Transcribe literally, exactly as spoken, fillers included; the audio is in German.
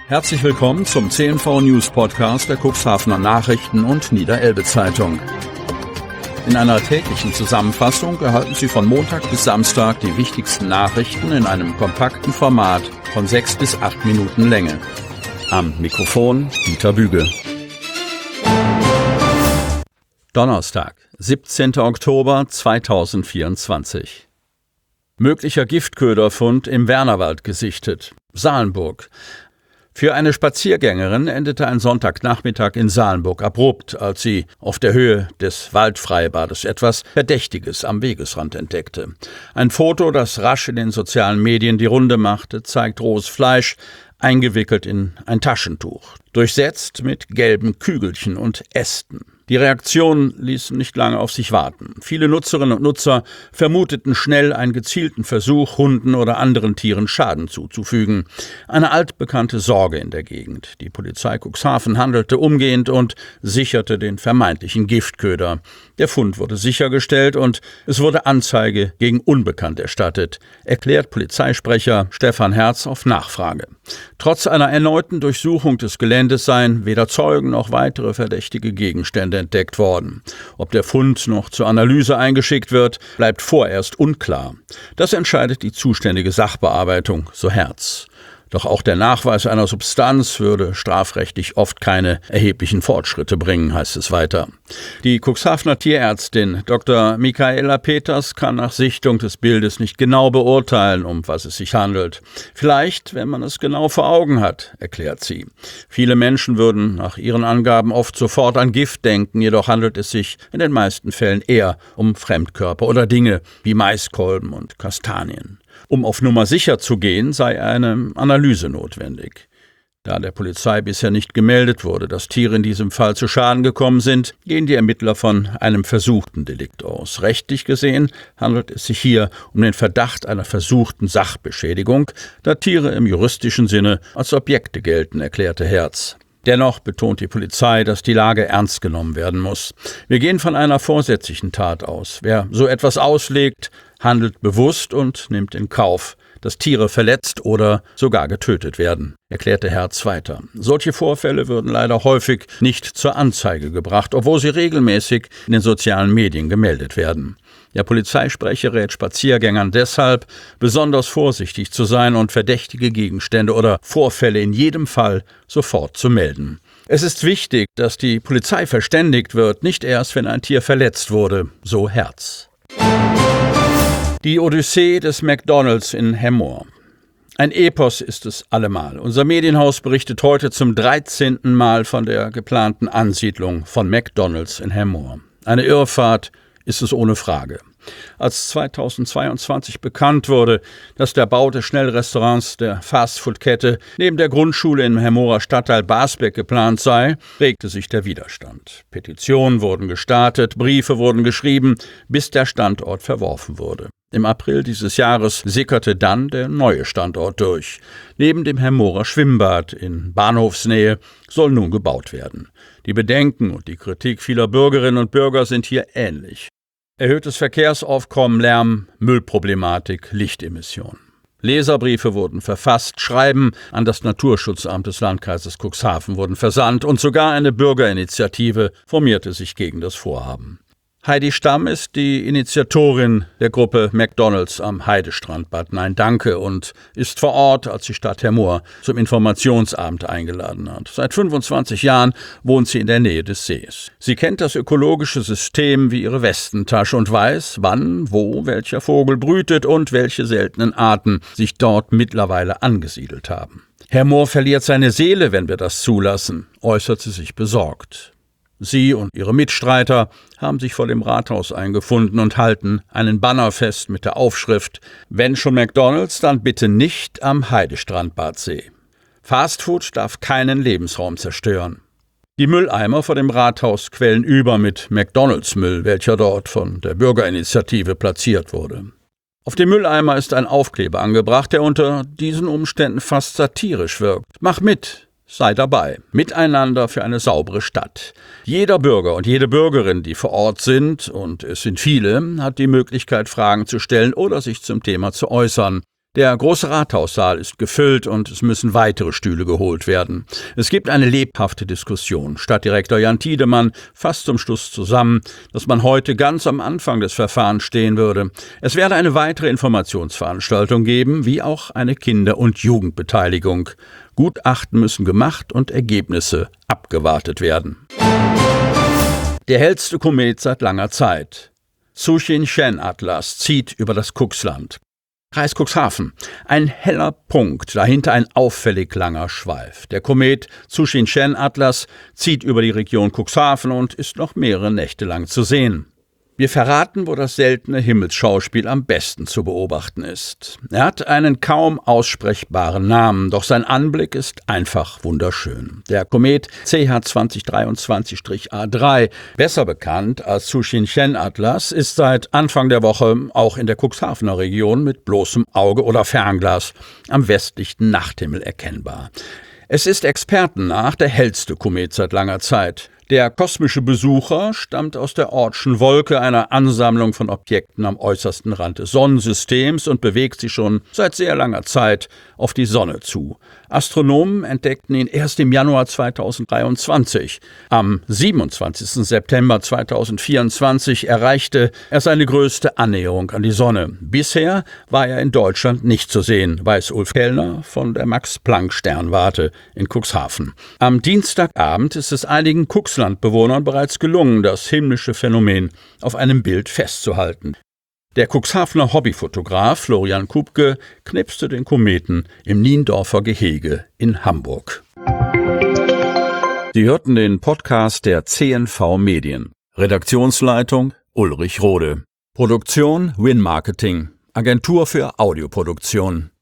Herzlich willkommen zum C N V News Podcast der Cuxhavener Nachrichten und Niederelbe Zeitung. In einer täglichen Zusammenfassung erhalten Sie von Montag bis Samstag die wichtigsten Nachrichten in einem kompakten Format von sechs bis acht Minuten Länge. Am Mikrofon Dieter Büge. Donnerstag, siebzehnter Oktober zweitausendvierundzwanzig. Möglicher Giftköderfund im Wernerwald gesichtet. Salenburg. Für eine Spaziergängerin endete ein Sonntagnachmittag in Salenburg abrupt, als sie auf der Höhe des Waldfreibades etwas Verdächtiges am Wegesrand entdeckte. Ein Foto, das rasch in den sozialen Medien die Runde machte, zeigt rohes Fleisch, eingewickelt in ein Taschentuch, durchsetzt mit gelben Kügelchen und Ästen. Die Reaktionen ließen nicht lange auf sich warten. Viele Nutzerinnen und Nutzer vermuteten schnell einen gezielten Versuch, Hunden oder anderen Tieren Schaden zuzufügen. Eine altbekannte Sorge in der Gegend. Die Polizei Cuxhaven handelte umgehend und sicherte den vermeintlichen Giftköder. Der Fund wurde sichergestellt und es wurde Anzeige gegen Unbekannt erstattet, erklärt Polizeisprecher Stefan Herz auf Nachfrage. Trotz einer erneuten Durchsuchung des Geländes seien weder Zeugen noch weitere verdächtige Gegenstände entdeckt worden. Ob der Fund noch zur Analyse eingeschickt wird, bleibt vorerst unklar. Das entscheidet die zuständige Sachbearbeitung, so Herz. Doch auch der Nachweis einer Substanz würde strafrechtlich oft keine erheblichen Fortschritte bringen, heißt es weiter. Die Cuxhavener Tierärztin Doktor Michaela Peters kann nach Sichtung des Bildes nicht genau beurteilen, um was es sich handelt. Vielleicht, wenn man es genau vor Augen hat, erklärt sie. Viele Menschen würden nach ihren Angaben oft sofort an Gift denken, jedoch handelt es sich in den meisten Fällen eher um Fremdkörper oder Dinge wie Maiskolben und Kastanien. Um auf Nummer sicher zu gehen, sei eine Analyse notwendig. Da der Polizei bisher nicht gemeldet wurde, dass Tiere in diesem Fall zu Schaden gekommen sind, gehen die Ermittler von einem versuchten Delikt aus. Rechtlich gesehen handelt es sich hier um den Verdacht einer versuchten Sachbeschädigung, da Tiere im juristischen Sinne als Objekte gelten, erklärte Herz. Dennoch betont die Polizei, dass die Lage ernst genommen werden muss. Wir gehen von einer vorsätzlichen Tat aus. Wer so etwas auslegt, handelt bewusst und nimmt in Kauf, dass Tiere verletzt oder sogar getötet werden, erklärte Herz weiter. Solche Vorfälle würden leider häufig nicht zur Anzeige gebracht, obwohl sie regelmäßig in den sozialen Medien gemeldet werden. Der Polizeisprecher rät Spaziergängern deshalb, besonders vorsichtig zu sein und verdächtige Gegenstände oder Vorfälle in jedem Fall sofort zu melden. Es ist wichtig, dass die Polizei verständigt wird, nicht erst, wenn ein Tier verletzt wurde, so Herz. Die Odyssee des McDonalds in Hemmoor. Ein Epos ist es allemal. Unser Medienhaus berichtet heute zum dreizehnten Mal von der geplanten Ansiedlung von McDonalds in Hemmoor. Eine Irrfahrt ist es ohne Frage. Als zweitausendzweiundzwanzig bekannt wurde, dass der Bau des Schnellrestaurants der Fastfood-Kette neben der Grundschule im Hemmoorer Stadtteil Basbeck geplant sei, regte sich der Widerstand. Petitionen wurden gestartet, Briefe wurden geschrieben, bis der Standort verworfen wurde. Im April dieses Jahres sickerte dann der neue Standort durch. Neben dem Hemmoorer Schwimmbad in Bahnhofsnähe soll nun gebaut werden. Die Bedenken und die Kritik vieler Bürgerinnen und Bürger sind hier ähnlich. Erhöhtes Verkehrsaufkommen, Lärm, Müllproblematik, Lichtemission. Leserbriefe wurden verfasst, Schreiben an das Naturschutzamt des Landkreises Cuxhaven wurden versandt und sogar eine Bürgerinitiative formierte sich gegen das Vorhaben. Heidi Stamm ist die Initiatorin der Gruppe McDonalds am Heidestrand Bad Nein-Danke und ist vor Ort, als die Stadt Hemmoor zum Informationsabend eingeladen hat. Seit fünfundzwanzig Jahren wohnt sie in der Nähe des Sees. Sie kennt das ökologische System wie ihre Westentasche und weiß, wann, wo, welcher Vogel brütet und welche seltenen Arten sich dort mittlerweile angesiedelt haben. Hemmoor verliert seine Seele, wenn wir das zulassen, äußert sie sich besorgt. Sie und ihre Mitstreiter haben sich vor dem Rathaus eingefunden und halten einen Banner fest mit der Aufschrift: Wenn schon McDonalds, dann bitte nicht am Heidestrand Badsee. Fastfood darf keinen Lebensraum zerstören. Die Mülleimer vor dem Rathaus quellen über mit McDonalds-Müll, welcher dort von der Bürgerinitiative platziert wurde. Auf dem Mülleimer ist ein Aufkleber angebracht, der unter diesen Umständen fast satirisch wirkt. Mach mit! Sei dabei. Miteinander für eine saubere Stadt. Jeder Bürger und jede Bürgerin, die vor Ort sind, und es sind viele, hat die Möglichkeit, Fragen zu stellen oder sich zum Thema zu äußern. Der große Rathaussaal ist gefüllt und es müssen weitere Stühle geholt werden. Es gibt eine lebhafte Diskussion. Stadtdirektor Jan Tiedemann fasst zum Schluss zusammen, dass man heute ganz am Anfang des Verfahrens stehen würde. Es werde eine weitere Informationsveranstaltung geben, wie auch eine Kinder- und Jugendbeteiligung. Gutachten müssen gemacht und Ergebnisse abgewartet werden. Der hellste Komet seit langer Zeit. Tsuchinshen-Atlas zieht über das Kuxland. Kreis Cuxhaven. Ein heller Punkt, dahinter ein auffällig langer Schweif. Der Komet Tsuchinshen-Atlas zieht über die Region Cuxhaven und ist noch mehrere Nächte lang zu sehen. Wir verraten, wo das seltene Himmelsschauspiel am besten zu beobachten ist. Er hat einen kaum aussprechbaren Namen, doch sein Anblick ist einfach wunderschön. Der Komet C H zwanzig dreiundzwanzig A drei, besser bekannt als Tsuchinshen-Atlas, ist seit Anfang der Woche auch in der Cuxhavener Region mit bloßem Auge oder Fernglas am westlichen Nachthimmel erkennbar. Es ist Experten nach der hellste Komet seit langer Zeit. Der kosmische Besucher stammt aus der Oortschen Wolke, einer Ansammlung von Objekten am äußersten Rand des Sonnensystems, und bewegt sich schon seit sehr langer Zeit auf die Sonne zu. Astronomen entdeckten ihn erst im Januar zweitausenddreiundzwanzig. Am siebenundzwanzigsten September zweitausendvierundzwanzig erreichte er seine größte Annäherung an die Sonne. Bisher war er in Deutschland nicht zu sehen, weiß Ulf Kellner von der Max-Planck-Sternwarte in Cuxhaven. Am Dienstagabend ist es einigen Cuxlandbewohnern bereits gelungen, das himmlische Phänomen auf einem Bild festzuhalten. Der Cuxhavener Hobbyfotograf Florian Kupke knipste den Kometen im Niendorfer Gehege in Hamburg. Sie hörten den Podcast der C N V Medien. Redaktionsleitung Ulrich Rode. Produktion Win Marketing, Agentur für Audioproduktion.